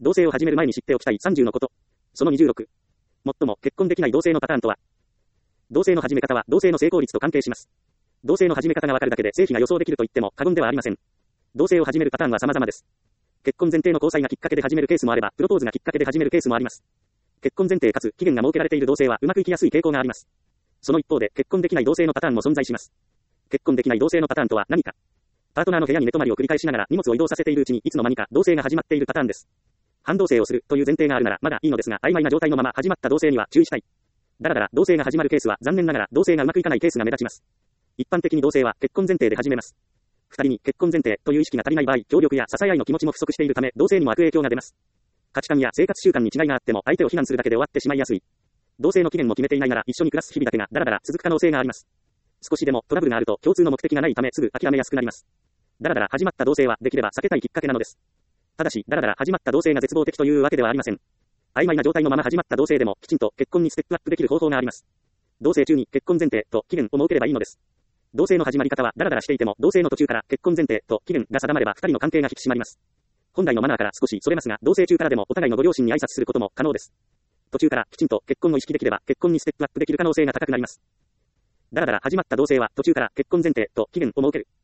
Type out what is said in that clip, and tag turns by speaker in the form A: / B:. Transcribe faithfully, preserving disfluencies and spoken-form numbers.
A: 同棲を始める前に知っておきたいさんじゅうのこと。そのにじゅうろく。もっとも結婚できない同棲のパターンとは。同棲の始め方は同棲の成功率と関係します。同棲の始め方がわかるだけで成否が予想できると言っても過言ではありません。同棲を始めるパターンは様々です。結婚前提の交際がきっかけで始めるケースもあれば、プロポーズがきっかけで始めるケースもあります。結婚前提かつ期限が設けられている同棲はうまくいきやすい傾向があります。その一方で結婚できない同棲のパターンも存在します。結婚できない同棲のパターンとは何か。パートナーの部屋に寝泊まりを繰り返しながら荷物を移動させているうちにいつの間にか同棲が始まっているパターンです。半同棲をするという前提があるならまだいいのですが、曖昧な状態のまま始まった同棲には注意したい。だらだら同棲が始まるケースは残念ながら同棲がうまくいかないケースが目立ちます。一般的に同棲は結婚前提で始めます。二人に結婚前提という意識が足りない場合、協力や支え合いの気持ちも不足しているため、同棲にも悪影響が出ます。価値観や生活習慣に違いがあっても相手を非難するだけで終わってしまいやすい。同棲の期限も決めていないなら一緒に暮らす日々だけがだらだら続く可能性があります。少しでもトラブルがあると共通の目的がないためすぐ諦めやすくなります。だらだら始まった同棲はできれば避けたいきっかけなのです。ただし、だらだら始まった同棲が絶望的というわけではありません。曖昧な状態のまま始まった同棲でもきちんと結婚にステップアップできる方法があります。同棲中に結婚前提と期限を設ければいいのです。同棲の始まり方はダラダラしていても同棲の途中から結婚前提と期限が定まれば二人の関係が引き締まります。本来のマナーから少しそれますが、同棲中からでもお互いのご両親に挨拶することも可能です。途中からきちんと結婚を意識できれば結婚にステップアップできる可能性が高くなります。だらだら始まった同棲は途中から結婚前提と期限を設ける。